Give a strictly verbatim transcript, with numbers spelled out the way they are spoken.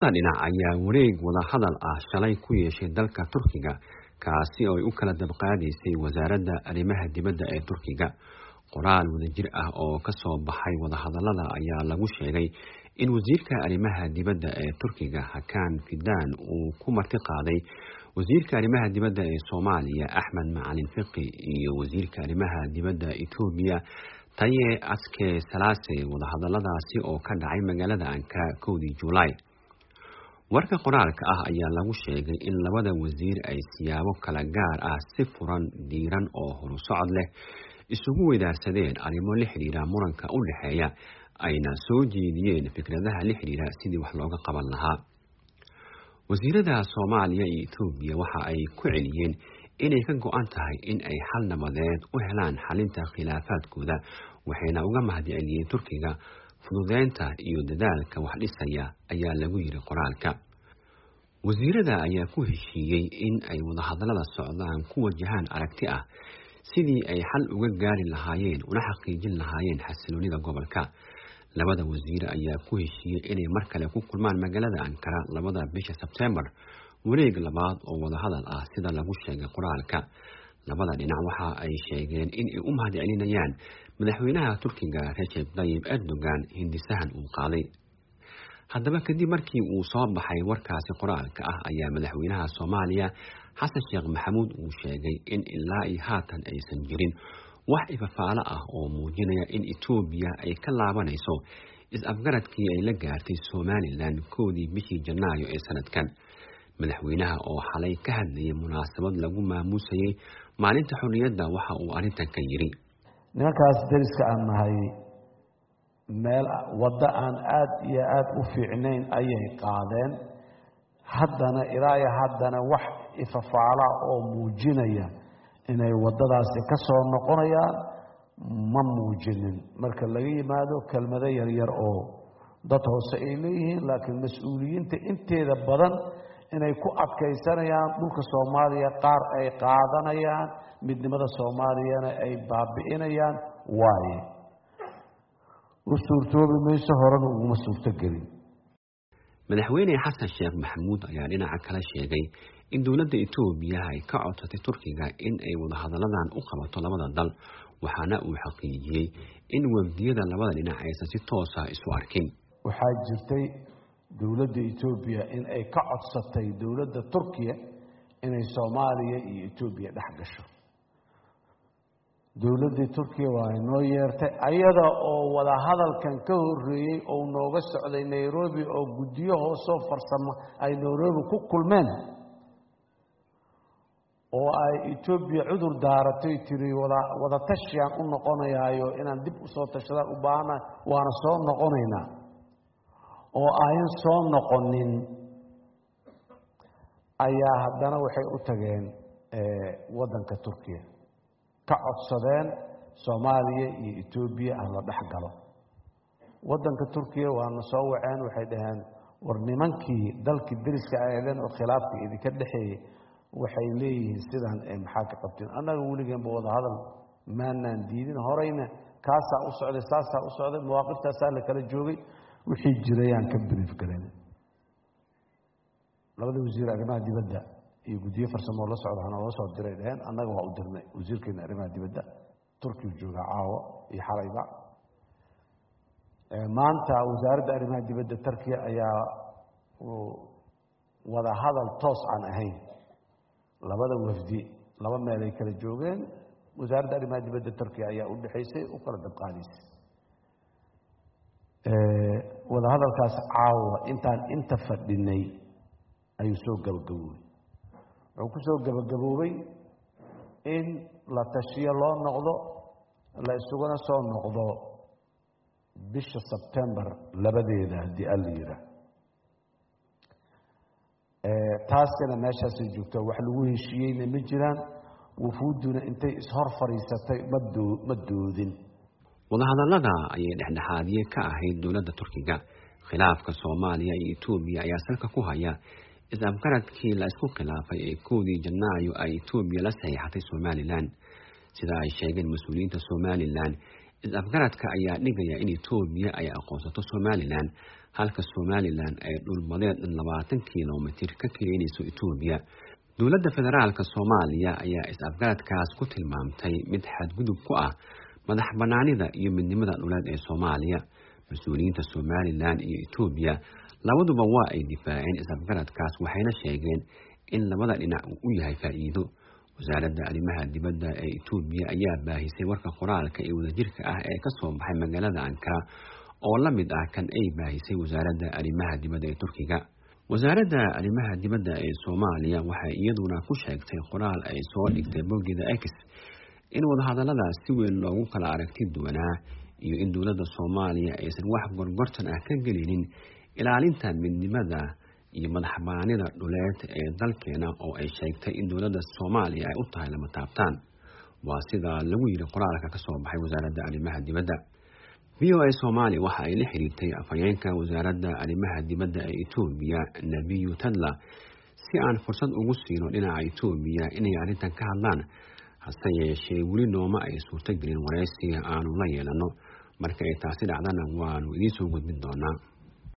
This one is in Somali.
dhinac ayaa wareeg wada hadal ah shalay ku yeeshay dalka Turkiga kaasi oo ay u kala dabqaadaysay wasaaradda arrimaha dibadda ee Turkiga. Qoraal wadajir ah oo ka soo baxay wada hadallada ayaa lagu sheegay in wasiirka arrimaha dibadda ee Turkiga Hakan Fidan uu ku marti qaaday wasiirka arrimaha dibadda ee Soomaaliya Axmed Macalin Fiqi iyo wasiirka arrimaha dibadda Itoobiya Taye Aske Salaase wada hadalladaasi oo ka dhacay magaalada Ankara kowdii Juulaay. warka qoraalka ah ayaa lagu sheegay in labada wasiir ay siyaabo kala gaar ah si furan diiran oo horu socod leh isugu weydaarsadeen arrimo la xiriira muranka u dhaxeeya ayna soo jeediyeen fikradaha la xiriira sidii wax looga qaban lahaa. wasiirada Soomaaliya iyo Itoobiya waxa ay ku celiyeen inay ka go'an tahay in ay xal nabadeed u helaan xalinta khilaafaadkooda waxayna uga mahadceliyeen Turkiga fududeynta iyo dadaalka wax dhisaya ayaa lagu yiri qoraalka. wasiirada ayaa ku heshiiyay in ay wada hadallada socdaan ku wajahaan aragti ah sidii ay xal uga gaari lahaayeen una xaqiijin lahaayeen xasiloonida gobolka. labada wasiir ayaa ku heshiiyay inay mar kale ku kulmaan magaalada Ankara labada bisha Sebtembar wareeg labaad oo wada hadal ah sida lagu sheegay qoraalka. labada dhinac waxa ay sheegeen in ay u mahadcelinayaan madaxweynaha Turkiga Recep Tayyip Erdogan hindisahan uu qaaday. haddaba kadib markii uu soo baxay warkaasi qoraalka ah ayaa madaxweynaha Soomaaliya Xasan Sheekh Maxamuud uu sheegay in ilaa ay haatan aysan jirin wax ifafaalo ah oo muujinaya in Itoobiya ay ka laabanayso is-afgaradkii ay la gaartay Somaliland kowdii bishii Janaayo ee sanadkan. madaxweynaha oo xalay ka hadlayay munaasabad lagu maamusayay maalinta xorriyadda waxa uu arrintan ka yiri nimankaas dariska aan nahay meel wadda aan aad iyo aad u fiicnayn ayay qaadeen haddana ilaa iyo haddana wax ifafaala oo muujinaya inay waddadaasi ka soo noqonayaan ma muujinin marka laga yimaado kelmado yaryar oo dad hoose ay leeyihiin laakiin mas-uuliyiinta inteeda badan inay ku adkaysanayaan dhulka Soomaaliya qaar ay qaadanayaan midnimada Soomaaliyana ay baabi'inayaan waaye u suurtoobi mayso horena uguma suurtagelin. madaxweyne Xasan Sheekh Maxamuud ayaa dhinaca kale sheegay in dowladda Itoobiya ay ka codsatay Turkiga in ay wada hadalladan u qabato labada dal waxaana uu xaqiijiyay in wafdiyada labada dhinac aysan si toos ah isu arkin. waxaa jirtay dowladda Itoobiya in ay ka codsatay dowladda Turkiga inay Soomaaliya iyo Itoobiya dhex gasho. dowladda Turkiga waa inoo yeertay ayada oo wada hadalkan ka horeeyay oo nooga socday Nairobi oo guddiyo hoosoo farsamo ay Nairobi ku kulmeen oo ay Itoobiya cudur daaratay tiri wada wada tashiyaan u noqonayaayo inaan dib u soo tashada u baahna waana soo noqonaynaa oo ayan soo noqonin ayaa haddana waxay u tageen waddanka Turkiga ka codsadeen Soomaaliya iyo Itoobiya aan la dhex galo. waddanka Turkiga waana soo waceen waxay dhaheen war nimankii dalkii dariska ahaydeen oo khilaafka idinka dhexeeyay waxay leeyihiin sidan ee maxaa ka qabteen annaga weligeanba wada hadal maanaan diidin horeyna kaasaa u socday saasaa u socday mawaaqiftaasa la kala joogay wixii jirayaan ka brief galeen. labada wasiir arrimaha dibadda iyo guddiyo farsamo la socda hana loo soo diray dhaheen annaga waa u dirnay wasiirkeena arrimaha dibadda Turkiga jooga caawa iyo xalayba. maanta wasaaradda arrimaha dibadda Turkiga ayaa wada hadal toos aan ahayn labada wafdi laba meel ay kala joogeen wasaaradda arrimaha dibadda Turkiga ayaa u dhaxaysay u kala dabqaadaysay. wada hadalkaas caawa intaan inta fadhinay ayuu soo gabagaboobay. wuxuu ku soo gabagaboobay in la tashiyo loo noqdo la isuguna soo noqdo bisha Sebtembar labadeeda haddii alla yidhaah. taasina meeshaasay joogto wax lagu heshiiyeyna ma jiraan wufuuduna intay ishor fadhiisatay ma doodin. wadahadallada ayay dhexdhexaadiye ka ahayd dowladda Turkiga. khilaafka Soomaaliya iyo Itoobiya ayaa salka ku haya is-afgaradkii la isku khilaafay ee kowdii Janaayo ay Itoobiya la saxiixatay Somaliland. sida ay sheegeen mas-uuliyiinta Somaliland is-afgaradka ayaa dhigaya in Itoobiya ay aqoonsato Somaliland halka Somaliland ay dhul badeed labaatan kiiloomitir ka keenayso Itoobiya. Dowladda federaalka Soomaaliya ayaa is-afgaradkaas ku tilmaamtay mid xadgudub ku ah madax-bannaanida iyo midnimada dhuleed ee Soomaaliya. Mas'uuliyiinta Somaliland iyo Itoobiya labaduba waa ay difaaceen is-afgaradkaas waxayna sheegeen in labada dhinac uu yahay faa'iido. wasaaradda arrimaha dibadda ee Itoobiya ayaa baahisay warka qoraalka ee wadajirka ah ee ka soo baxay magaalada Ankara oo la mid ah kan ay baahisay wasaaradda arrimaha dibadda ee Turkiga. wasaaradda arrimaha dibadda ee Soomaaliya waxay iyaduna ku sheegtay qoraal ay soo dhigtay boggeeda X in wadahadalladaas si weyn loogu kala aragti duwanaa iyo in dowladda Soomaaliya aysan wax gorgortan ah ka gelinin ilaalinta midnimada iyo madax-bannaanida dhuleed ee dalkeena oo ay sheegtay in dowladda Soomaaliya ay u tahay lama taabtaan. waa sida lagu yiri qoraalka ka soo baxay wasaaradda arrimaha dibadda. V O A Soomaali waxa ay la xiriirtay afhayeenka wasaaradda arrimaha dibadda ee Itoobiya Nabiyu Tadla si aan fursad ugu siino dhinaca Itoobiya inay arrintan ka hadlaan, hase yeeshee weli nooma ay suurtagelin wareysi aanu la yeelano. marka ay taasi dhacdana waanu idiin soo gudbin doonaa.